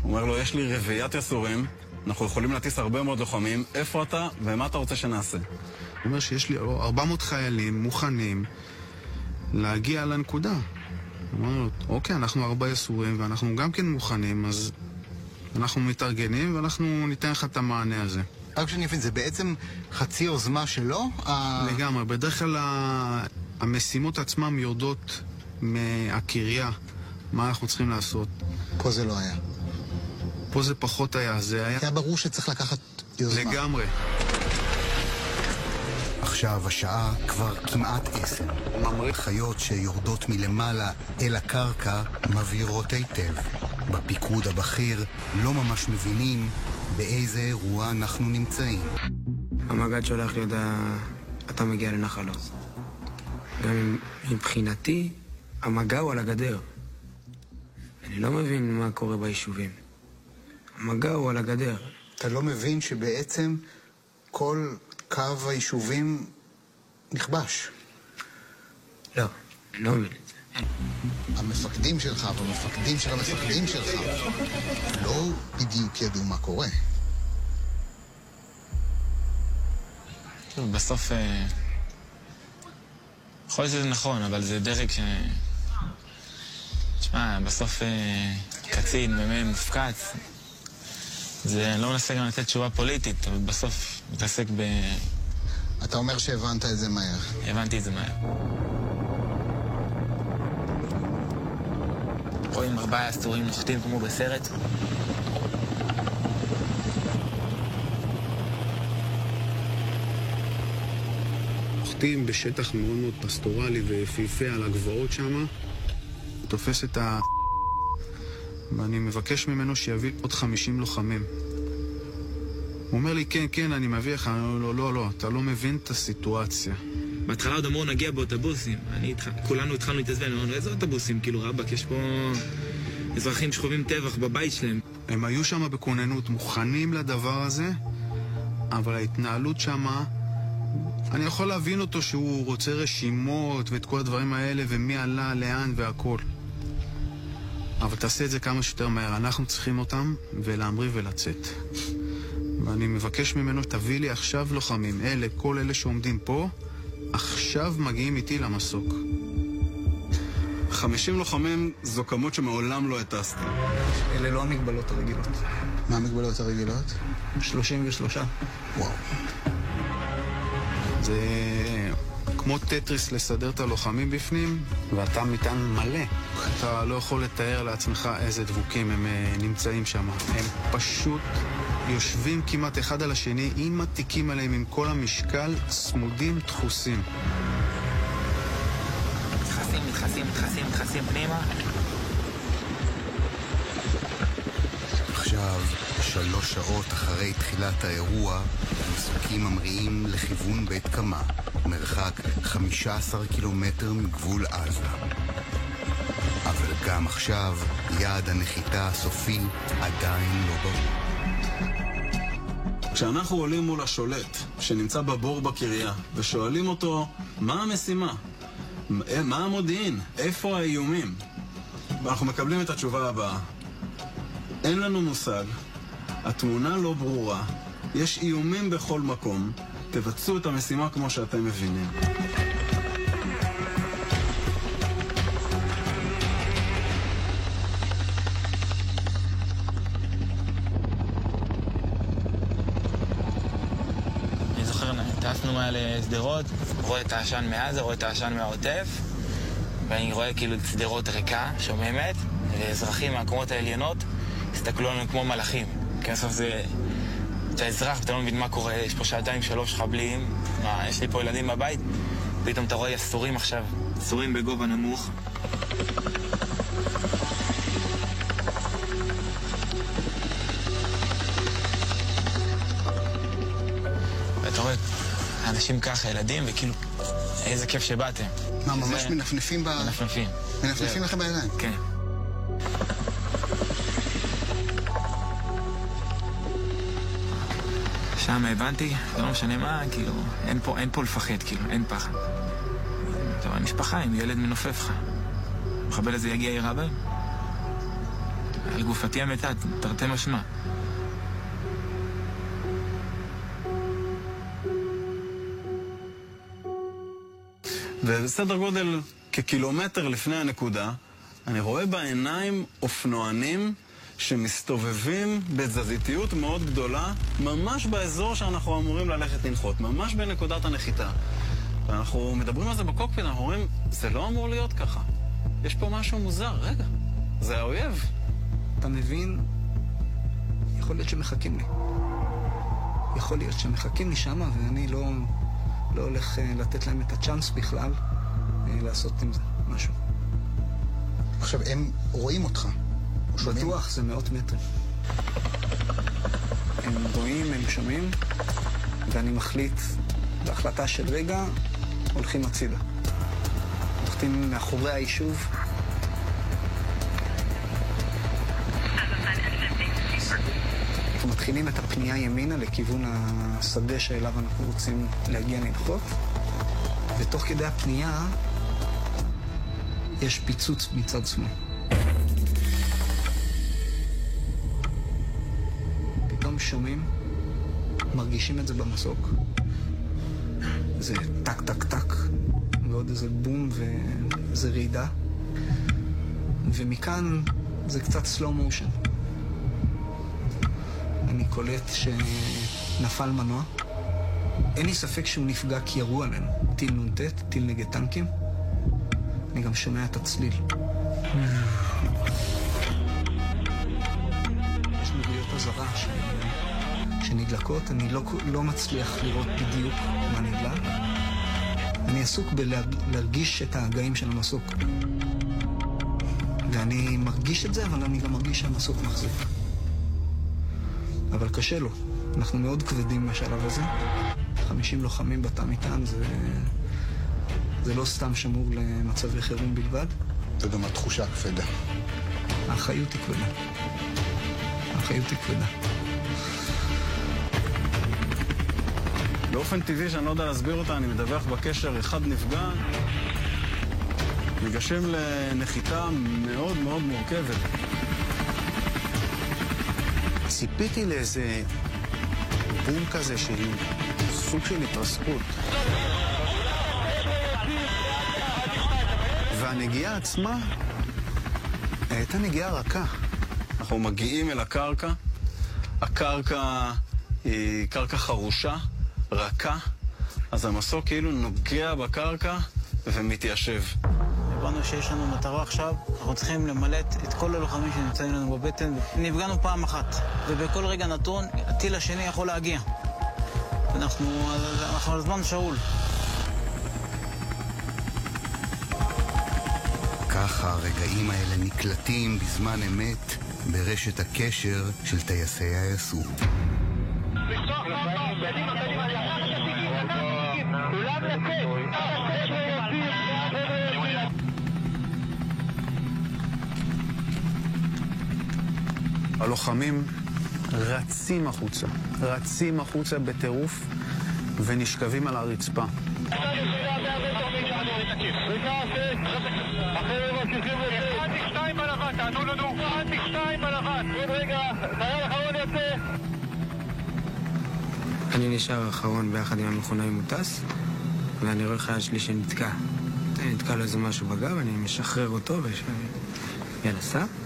הוא אומר לו, יש לי רביעיית יסורים, אנחנו יכולים להטיס הרבה מאוד לוחמים, איפה אתה ומה אתה רוצה שנעשה? הוא אומר שיש לי 400 חיילים מוכנים להגיע לנקודה. הוא אומר לו, אוקיי, אנחנו 4 יסורים ואנחנו גם כן מוכנים, אז אנחנו מתארגנים ואנחנו ניתן לך את המענה הזה. רק שאני מבין, זה בעצם חצי יוזמה שלו? לגמרי, בדרך כלל המשימות עצמם יורדות מהקריה, מה אנחנו צריכים לעשות. פה זה לא היה. פה זה פחות היה, זה היה... היה ברור שצריך לקחת יוזמה. לגמרי. עכשיו השעה כבר כמעט 10. חיות שיורדות מלמעלה אל הקרקע מבהירות היטב. בפיקוד הבכיר לא ממש מבינים באיזה אירוע אנחנו נמצאים. המג"ד שולח לי אתה מגיע לנחל עוז. גם מבחינתי, המגע הוא על הגדר. אני לא מבין מה קורה ביישובים. המגע הוא על הגדר. אתה לא מבין שבעצם כל קו היישובים נכבש? לא, אני לא מבין את זה. המפקדים שלך והמפקדים של המפקדים שלך לא בדיוק ידעו מה קורה. בסוף... יכול להיות שזה נכון, אבל זה דרג ש... תשמע, בסוף קצין, מופקץ. זה לא מנסה גם לתת תשובה פוליטית, אבל בסוף מתעסק ב... אתה אומר שהבנת את זה מהר. הבנתי את זה מהר. רואים 4 יסורים נוחתים כמו בסרט. נוחתים בשטח מאוד מאוד פסטורלי ויפהפה על הגבעות שם. תופס את ה... ואני מבקש ממנו שיביא עוד 50 לוחמים. הוא אומר לי, כן, כן, אני מביא לך. לא, אתה לא מבין את הסיטואציה. בהתחלה עוד אמרו, נגיע באוטובוסים. כולנו התחלנו להתעזבן, אמרנו, איזה אוטובוסים? כאילו, רבק, יש פה אזרחים שחווים טבח בבית שלהם. הם היו שם בכוננות, מוכנים לדבר הזה, אבל ההתנהלות שם, אני יכול להבין אותו שהוא רוצה רשימות ואת כל הדברים האלה, ומי עלה, לאן והכל. אבל תעשה את זה כמה שיותר מהר. אנחנו צריכים אותם ולהמריא ולצאת. ואני מבקש ממנו, תביא לי עכשיו לוחמים. כל אלה שעומדים פה, עכשיו מגיעים איתי למסוק. 50 לוחמים זו כמות שמעולם לא הטסתי. אלה לא המגבלות הרגילות. מה המגבלות הרגילות? 33. וואו. זה כמו טטריס לסדר את הלוחמים בפנים, ואתה מטען מלא. אתה לא יכול לתאר לעצמך איזה דבוקים הם נמצאים שם. הם פשוט יושבים כמעט אחד על השני, עם התיקים עליהם, עם כל המשקל, צמודים, דחוסים. מתחסים פנימה. עכשיו, 3 שעות אחרי תחילת האירוע, המסוקים ממריאים לכיוון בית קמה, מרחק 15 קילומטר מגבול עזה. אבל גם עכשיו, יעד הנחיתה הסופי עדיין לא ברור. כשאנחנו עולים מול השולט, שנמצא בבור בקריה, ושואלים אותו, מה המשימה? מה המודיעין? איפה האיומים? ואנחנו מקבלים את התשובה הבאה. אין לנו מושג, התמונה לא ברורה, יש איומים בכל מקום, תבצעו את המשימה כמו שאתם מבינים. אני זוכר, טסנו לסדרות, רואה את העשן מעזה, רואה את העשן מהעוטף, ואני רואה כאילו סדרות ריקה, שוממת, ואזרחים מהקומות העליונות הסתכלו עלינו כמו מלאכים. כי בסוף זה... אתה אזרח ואתה לא מבין מה קורה, יש פה 2-3 חבלים, יש לי פה ילדים בבית, פתאום אתה רואה יסורים עכשיו, יסורים בגובה נמוך. ואתה רואה אנשים ככה, ילדים, וכאילו, איזה כיף שבאתם. מה, ממש מנפנפים מנפנפים. מנפנפים לכם בידיים? כן. שם הבנתי, זה לא משנה מה, כאילו, אין פה לפחד, כאילו, אין פחד. טוב, המשפחה, אם ילד מנופף לך, מחבל הזה יגיע ירה בהם. על גופתי המתת, תרתי משמע. ובסדר גודל כקילומטר לפני הנקודה, אני רואה בעיניים אופנוענים שמסתובבים בתזזיתיות מאוד גדולה, ממש באזור שאנחנו אמורים ללכת לנחות, ממש בנקודת הנחיתה. ואנחנו מדברים על זה בקוקפיט, אנחנו אומרים, זה לא אמור להיות ככה. יש פה משהו מוזר, רגע, זה האויב. אתה מבין, יכול להיות שמחכים לי. יכול להיות שמחכים לי שמה, ואני לא הולך לתת להם את הצ'אנס בכלל לעשות עם זה משהו. עכשיו, הם רואים אותך. בטוח, זה 100 מטרים. הם רואים, הם שומעים, ואני מחליט, בהחלטה של רגע, הולכים הצידה. הולכים מאחורי היישוב. אנחנו מתחילים את הפנייה ימינה לכיוון השדה שאליו אנחנו רוצים להגיע לנחות, ותוך כדי הפנייה יש פיצוץ מצד שמאל. פתאום שומעים, מרגישים את זה במסוק. זה טק טק טק, ועוד איזה בום וזה רעידה. ומכאן זה קצת slow motion. אני קולט שנפל מנוע. אין לי ספק שהוא נפגע כי ירו עלינו. טיל נ"ט, טיל נגד טנקים. אני גם שומע את הצליל. יש נגויות הזרה שנדלקות. אני לא מצליח לראות בדיוק מה נדלק. אני עסוק בלהרגיש את ההגאים של המסוק. ואני מרגיש את זה, אבל אני גם מרגיש שהמסוק מחזיק. אבל קשה לו. אנחנו מאוד כבדים בשלב הזה. 50 לוחמים בתא מטען, זה לא סתם שמור למצבי חירום בלבד. זה גם התחושה הכבדה. האחריות היא כבדה. האחריות היא כבדה. באופן טבעי שאני לא יודע להסביר אותה, אני מדווח בקשר, אחד נפגע, ניגשים לנחיתה מאוד מאוד מורכבת. ציפיתי לאיזה בום כזה של סוג של התרסקות. והנגיעה עצמה הייתה נגיעה רכה. אנחנו מגיעים אל הקרקע, הקרקע היא קרקע חרושה, רכה, אז המסוק כאילו נוגע בקרקע ומתיישב. הבנו שיש לנו מטרה עכשיו, אנחנו צריכים למלט את כל הלוחמים שנמצאים לנו בבטן. נפגענו פעם אחת, ובכל רגע נתון, הטיל השני יכול להגיע. אנחנו על זמן שאול. ככה הרגעים האלה נקלטים בזמן אמת ברשת הקשר של טייסי היסעור. הלוחמים רצים החוצה בטירוף ונשכבים על הרצפה. אני נשאר האחרון ביחד עם המכונאי מוטס, ואני רואה חייל שלי שנתקע. נתקע לו איזה משהו בגב, אני משחרר אותו ויאללה, סע.